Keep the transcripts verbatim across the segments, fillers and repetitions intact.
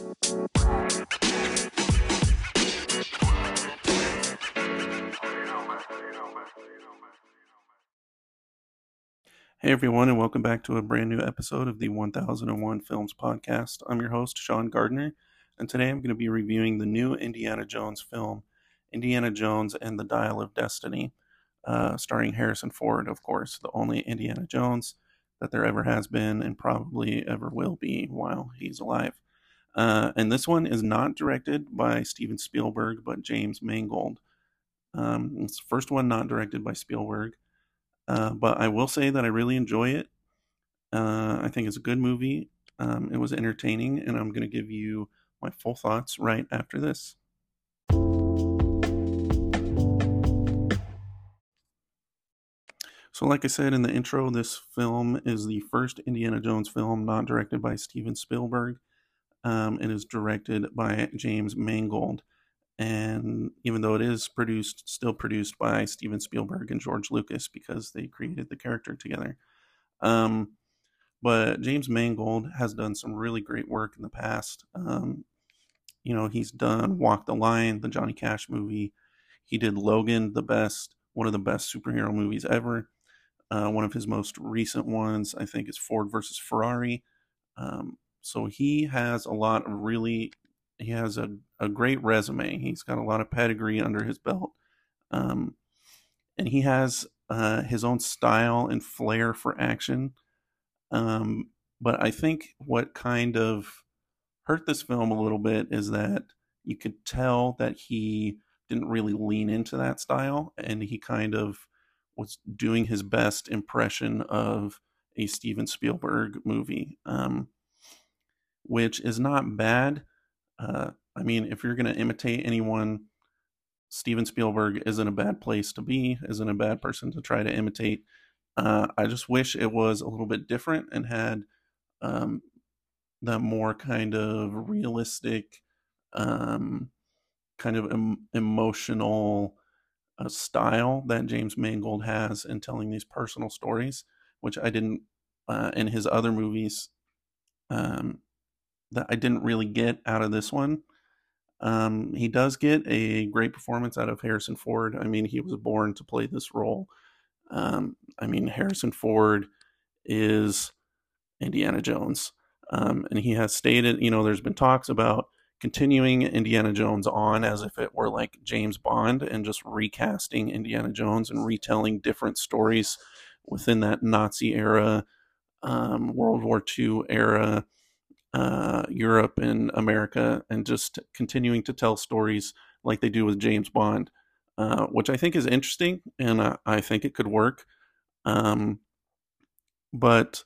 Hey everyone, and welcome back to a brand new episode of the one thousand one Films Podcast. I'm your host, Sean Gardner, and today I'm going to be reviewing the new Indiana Jones film, Indiana Jones and the Dial of Destiny, uh, starring Harrison Ford, of course, the only Indiana Jones that there ever has been and probably ever will be while he's alive. Uh, and this one is not directed by Steven Spielberg, but James Mangold. Um, it's the first one not directed by Spielberg. Uh, but I will say that I really enjoy it. Uh, I think it's a good movie. Um, it was entertaining, and I'm going to give you my full thoughts right after this. So, like I said in the intro, this film is the first Indiana Jones film not directed by Steven Spielberg. Um, it is directed by James Mangold. And even though it is produced, still produced by Steven Spielberg and George Lucas because they created the character together. Um, but James Mangold has done some really great work in the past. Um, you know, he's done Walk the Line, the Johnny Cash movie. He did Logan, the best, one of the best superhero movies ever. Uh, one of his most recent ones, I think, is Ford versus Ferrari. Um, so he has a lot of really, he has a, a great resume. He's got a lot of pedigree under his belt. Um, and he has uh, his own style and flair for action. Um, but I think what kind of hurt this film a little bit is that you could tell that he didn't really lean into that style, and he kind of was doing his best impression of a Steven Spielberg movie, um, which is not bad. Uh, I mean, if you're going to imitate anyone, Steven Spielberg isn't a bad place to be, isn't a bad person to try to imitate. Uh, I just wish it was a little bit different and had um, the more kind of realistic, um, kind of em- emotional uh, style that James Mangold has in telling these personal stories, which I didn't uh, in his other movies, um, that I didn't really get out of this one. Um, he does get a great performance out of Harrison Ford. I mean, he was born to play this role. Um, I mean, Harrison Ford is Indiana Jones. Um, and he has stated, you know, there's been talks about continuing Indiana Jones on as if it were like James Bond and just recasting Indiana Jones and retelling different stories within that Nazi era, um, World War Two era, uh, Europe and America, and just continuing to tell stories like they do with James Bond, uh, which I think is interesting, and uh, I think it could work. Um, but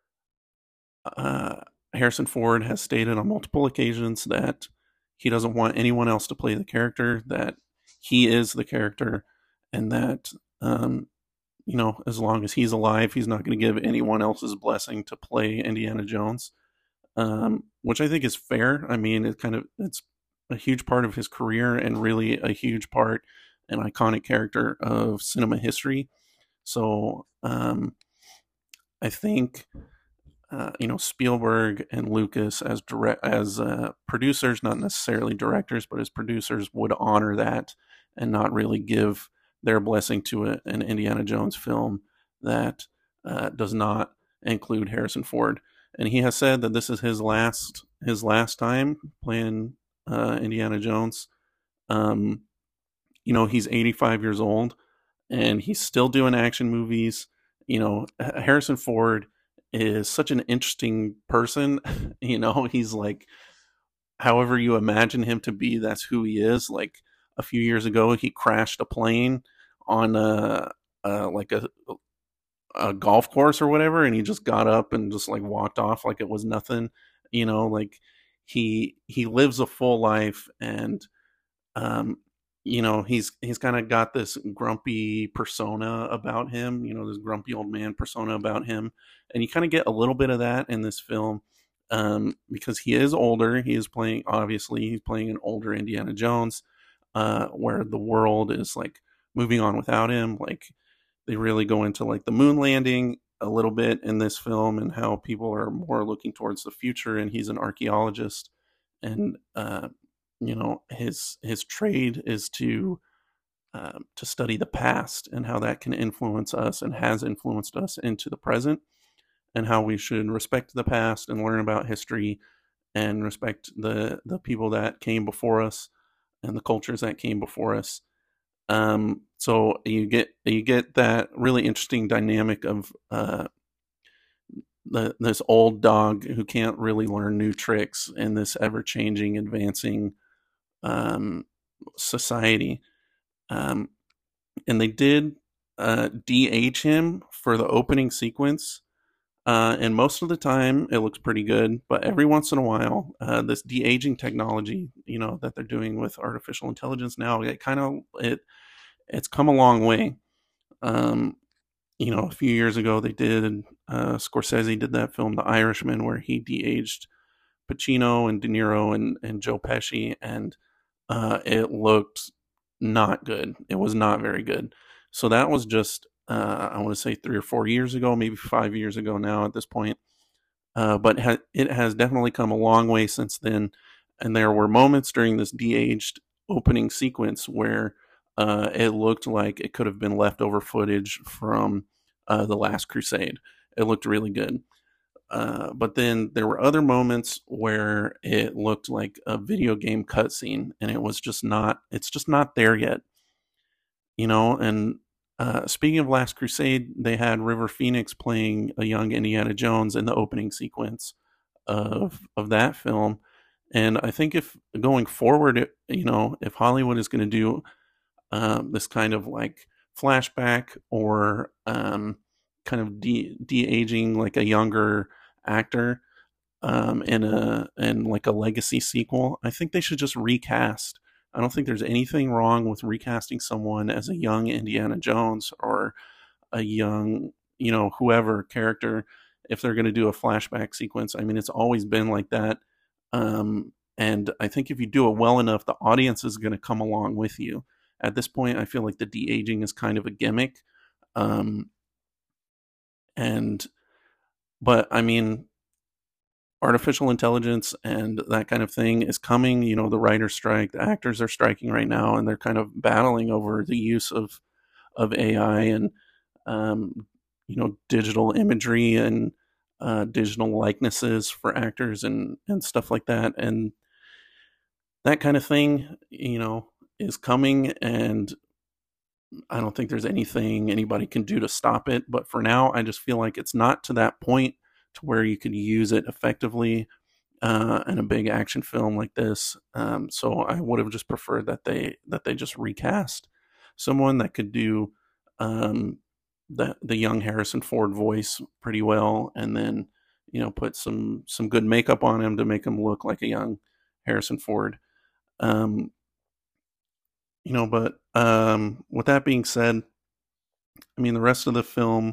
uh, Harrison Ford has stated on multiple occasions that he doesn't want anyone else to play the character, that he is the character, and that, um, you know, as long as he's alive, he's not going to give anyone else's blessing to play Indiana Jones, um, which I think is fair. I mean, it kind of, it's a huge part of his career and really a huge part, an iconic character of cinema history. So um, I think uh, you know, Spielberg and Lucas as direct as uh, producers, not necessarily directors, but as producers, would honor that and not really give their blessing to a, an Indiana Jones film that uh, does not include Harrison Ford. And he has said that this is his last his last time playing uh, Indiana Jones. Um, you know, he's eighty-five years old and he's still doing action movies. You know, Harrison Ford is such an interesting person. You know, he's like, however you imagine him to be, that's who he is. Like a few years ago, he crashed a plane on a, a like a, a golf course or whatever, and he just got up and just like walked off like it was nothing. You know, like he he lives a full life, and um, you know, he's he's kind of got this grumpy persona about him, you know, this grumpy old man persona about him, and you kind of get a little bit of that in this film, um, because he is older. He is playing, obviously, he's playing an older Indiana Jones, uh, where the world is like moving on without him. Like they really go into like the moon landing a little bit in this film and how people are more looking towards the future, and he's an archaeologist. and uh, you know his his trade is to um, to study the past and how that can influence us and has influenced us into the present, and how we should respect the past and learn about history and respect the the people that came before us and the cultures that came before us. Um, so you get you get that really interesting dynamic of uh, the, this old dog who can't really learn new tricks in this ever changing, advancing um, society. Um, and they did uh, de-age him for the opening sequence. Uh, and most of the time, it looks pretty good. But every once in a while, uh, this de-aging technology, you know, that they're doing with artificial intelligence now, it kind of it it's come a long way. Um, you know, a few years ago, they did uh, Scorsese did that film, The Irishman, where he de-aged Pacino and De Niro and and Joe Pesci, and uh, it looked not good. It was not very good. So that was just uh, I want to say three or four years ago, maybe five years ago now at this point. Uh, but ha- it has definitely come a long way since then. And there were moments during this de-aged opening sequence where uh, it looked like it could have been leftover footage from uh, The Last Crusade. It looked really good. Uh, but then there were other moments where it looked like a video game cutscene, and it was just not. It's just not there yet, you know. And uh, speaking of Last Crusade, they had River Phoenix playing a young Indiana Jones in the opening sequence of of that film. And I think if going forward, it, you know, if Hollywood is going to do um, this kind of like flashback or um, kind of de de aging like a younger actor um, in a in like a legacy sequel, I think they should just recast. I don't think there's anything wrong with recasting someone as a young Indiana Jones or a young, you know, whoever character if they're going to do a flashback sequence. I mean, it's always been like that. Um, and I think if you do it well enough, the audience is going to come along with you. At this point, I feel like the de aging is kind of a gimmick. Um, and, but I mean, artificial intelligence and that kind of thing is coming. You know, the writer's strike, the actors are striking right now, and they're kind of battling over the use of of A I and um, you know digital imagery and uh, digital likenesses for actors and and stuff like that. And that kind of thing, you know, is coming, and I don't think there's anything anybody can do to stop it. But for now, I just feel like it's not to that point to where you could use it effectively uh, in a big action film like this. Um, so I would have just preferred that they that they just recast someone that could do um, the the young Harrison Ford voice pretty well, and then you know put some some good makeup on him to make him look like a young Harrison Ford. Um, you know, but um, with that being said, I mean the rest of the film,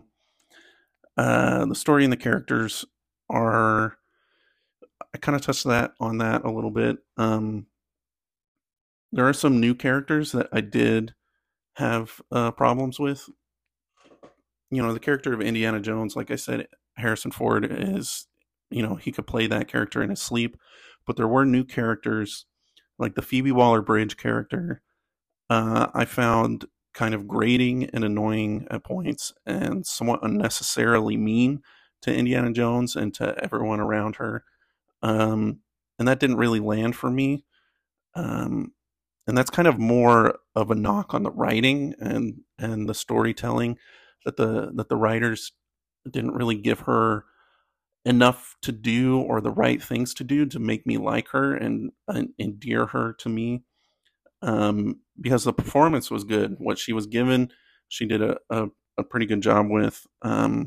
uh, the story and the characters are. I kind of touched that on that a little bit. Um, there are some new characters that I did have uh, problems with. You know, the character of Indiana Jones, like I said, Harrison Ford is, you know, he could play that character in his sleep. But there were new characters, like the Phoebe Waller Bridge character. Uh, I found kind of grating and annoying at points and somewhat unnecessarily mean to Indiana Jones and to everyone around her. Um, and that didn't really land for me. Um, and that's kind of more of a knock on the writing and and the storytelling that the that the writers didn't really give her enough to do or the right things to do to make me like her and, and endear her to me. Um, because the performance was good. What she was given, she did a, a, a pretty good job with. Um,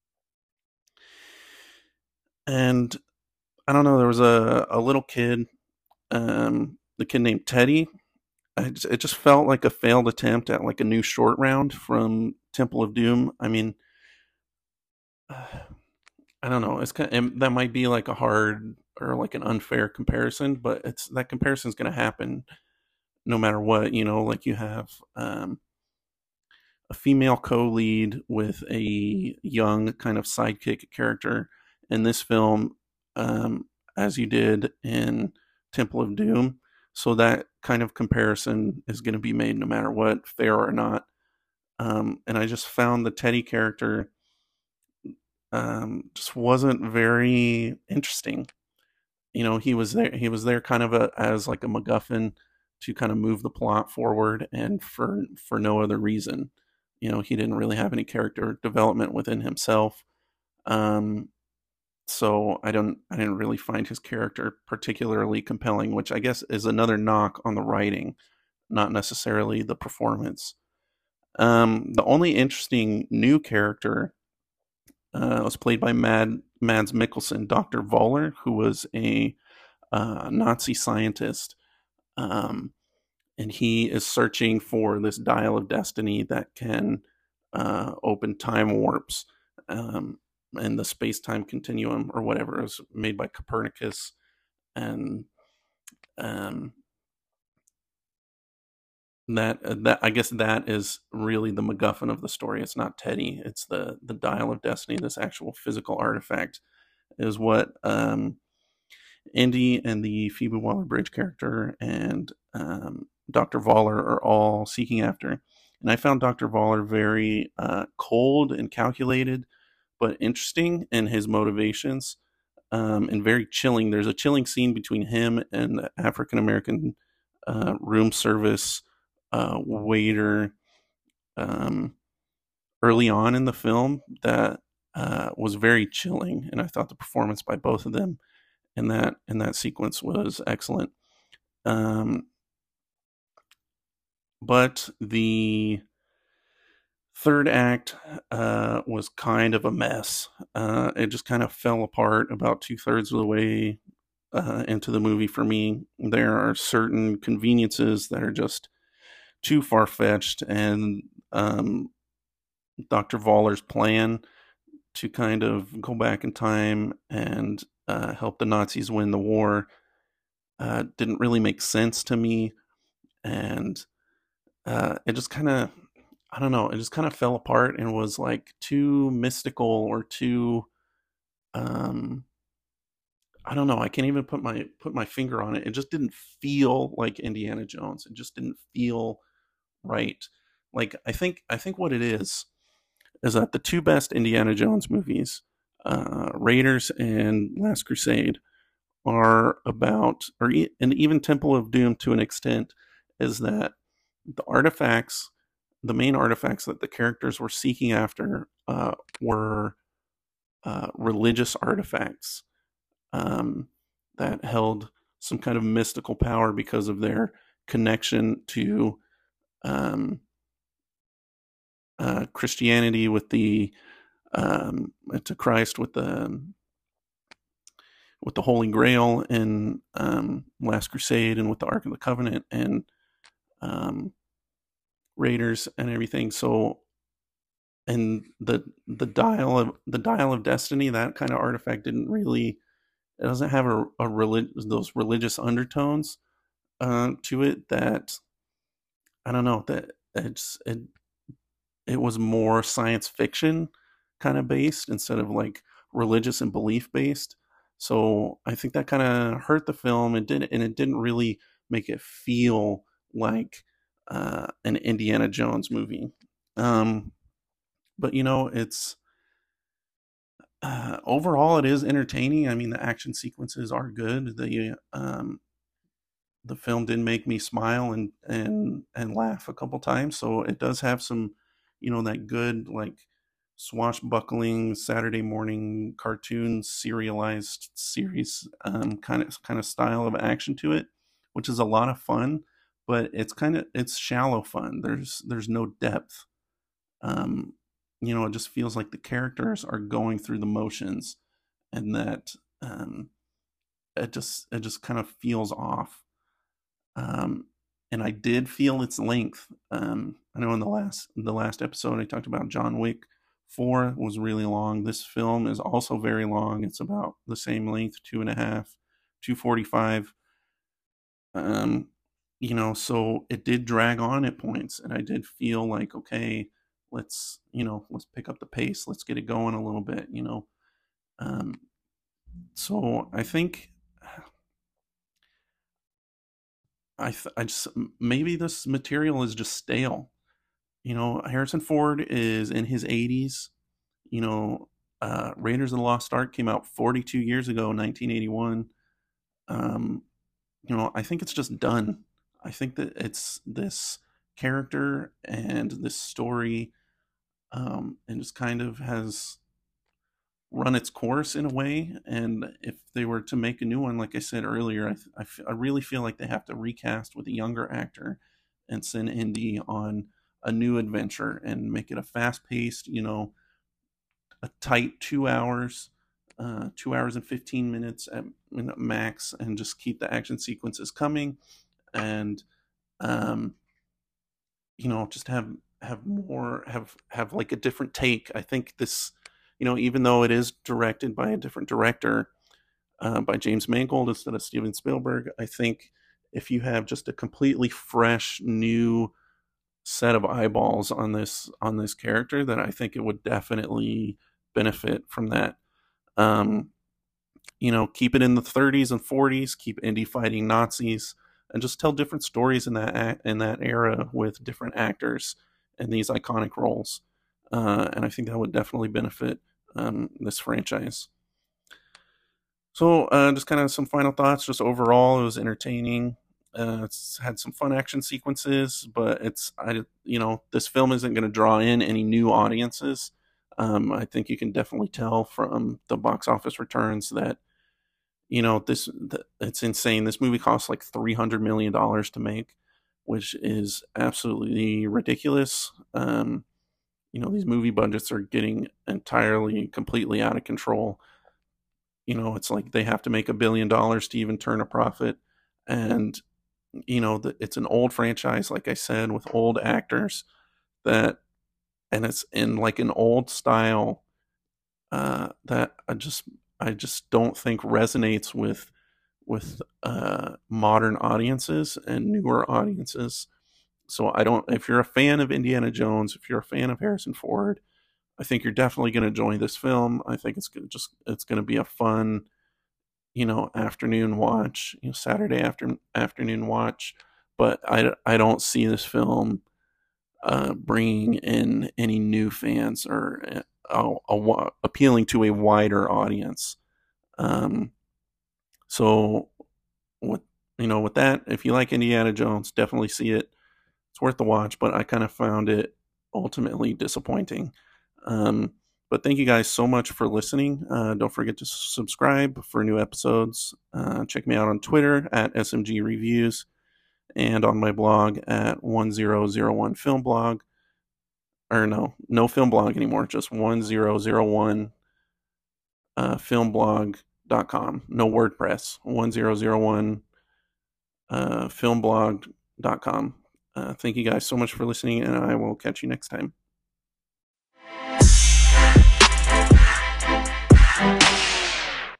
and I don't know, there was a, a little kid, um, the kid named Teddy. I just, it just felt like a failed attempt at like a new short round from Temple of Doom. I mean, I don't know. It's kind of, that might be like a hard or like an unfair comparison, but it's that comparison is going to happen no matter what. You know, like you have um, a female co-lead with a young kind of sidekick character in this film, um, as you did in Temple of Doom. So that kind of comparison is going to be made no matter what, fair or not. Um, and I just found the Teddy character um, just wasn't very interesting. You know, he was there. He was there kind of a, as like a MacGuffin to kind of move the plot forward, and for for no other reason. You know, he didn't really have any character development within himself. Um, so I don't, I didn't really find his character particularly compelling, which I guess is another knock on the writing, not necessarily the performance. Um, the only interesting new character uh, was played by Mad Mads Mikkelsen, Doctor Voller, who was a uh, Nazi scientist, um, and he is searching for this dial of destiny that can uh, open time warps um, in the space time continuum or whatever. It was made by Copernicus, and um, that uh, that I guess that is really the MacGuffin of the story. It's not Teddy. It's the the dial of destiny. This actual physical artifact is what um, Indy and the Phoebe Waller-Bridge character and um, Doctor Voller are all seeking after. And I found Doctor Voller very uh, cold and calculated, but interesting in his motivations, um, and very chilling. There's a chilling scene between him and the African American uh, room service uh, waiter um, early on in the film that uh, was very chilling, and I thought the performance by both of them in that in that sequence was excellent. Um, but the third act uh, was kind of a mess. Uh, it just kind of fell apart about two thirds of the way uh, into the movie for me. There are certain conveniences that are just too far fetched, and um, Doctor Voller's plan to kind of go back in time and uh, help the Nazis win the war uh, didn't really make sense to me, and uh, it just kind of, I don't know, it just kind of fell apart and was like too mystical or too, um, I don't know. I can't even put my put my finger on it. It just didn't feel like Indiana Jones. It just didn't feel right. Like I think I think what it is is that the two best Indiana Jones movies, uh, Raiders and Last Crusade, are about, or e- and even Temple of Doom to an extent, is that the artifacts, the main artifacts that the characters were seeking after, uh, were uh, religious artifacts um, that held some kind of mystical power because of their connection to um, uh, Christianity with the um, to Christ with the with the Holy Grail in um, Last Crusade, and with the Ark of the Covenant and um, Raiders and everything. So, and the the dial of the dial of destiny, that kind of artifact didn't really, it doesn't have a, a relig- those religious undertones uh, to it that, I don't know, that it's it it was more science fiction kind of based instead of like religious and belief based. So I think that kind of hurt the film. It did, and it didn't really make it feel like uh, an Indiana Jones movie. Um, but you know, it's uh, overall it is entertaining. I mean, the action sequences are good. The um, the film did make me smile and and and laugh a couple times. So it does have some, you know, that good like swashbuckling Saturday morning cartoon serialized series um, kind of kind of style of action to it, which is a lot of fun. But it's kind of, it's shallow fun. There's there's no depth. Um, you know, it just feels like the characters are going through the motions, and that um, it just it just kind of feels off. Um, and I did feel its length. Um, I know in the last the last episode I talked about John Wick Four was really long. This film is also very long. It's about the same length, two and a half, two forty five. Um, you know, so it did drag on at points, and I did feel like, okay, let's you know let's pick up the pace, let's get it going a little bit. You know, um, so I think I th- I just maybe this material is just stale. You know, Harrison Ford is in his eighties. You know, uh, Raiders of the Lost Ark came out forty-two years ago, nineteen eighty-one. Um, you know, I think it's just done. I think that it's this character and this story, um, and just kind of has run its course in a way. And if they were to make a new one, like I said earlier, I, I, I really feel like they have to recast with a younger actor and send Indy on a new adventure and make it a fast paced, you know, a tight two hours, uh, two hours and fifteen minutes at max, and just keep the action sequences coming. And, um, you know, just have, have more, have, have like a different take. I think this, you know, even though it is directed by a different director, uh, by James Mangold instead of Steven Spielberg, I think if you have just a completely fresh, new set of eyeballs on this on this character, then I think it would definitely benefit from that. Um, you know, keep it in the thirties and forties, keep Indy fighting Nazis, and just tell different stories in that in that era with different actors and these iconic roles. Uh, and I think that would definitely benefit um, this franchise. So, uh, just kind of some final thoughts. Just overall, it was entertaining. Uh, it's had some fun action sequences, but it's I you know this film isn't going to draw in any new audiences. Um, I think you can definitely tell from the box office returns that you know this the, it's insane. This movie cost like three hundred million dollars to make, which is absolutely ridiculous. Um, you know these movie budgets are getting entirely, completely out of control. You know, it's like they have to make a billion dollars to even turn a profit. And, you know, the, it's an old franchise, like I said, with old actors that, and it's in like an old style uh, that I just, I just don't think resonates with, with uh, modern audiences and newer audiences. So I don't, if you're a fan of Indiana Jones, if you're a fan of Harrison Ford, I think you're definitely going to enjoy this film. I think it's gonna just, it's going to be a fun, you know, afternoon watch, you know, Saturday after afternoon watch. But I, I don't see this film uh, bringing in any new fans or uh, a, a, appealing to a wider audience. Um, so, with you know, with that, if you like Indiana Jones, definitely see it. It's worth the watch. But I kind of found it ultimately disappointing. Um, but thank you guys so much for listening. Uh, don't forget to subscribe for new episodes. Uh, check me out on Twitter at S M G Reviews and on my blog at one thousand one Film Blog. Or no, no film blog anymore, just one thousand one uh, filmblog dot com. No WordPress, one thousand one uh, filmblog dot com. Uh, thank you guys so much for listening, and I will catch you next time.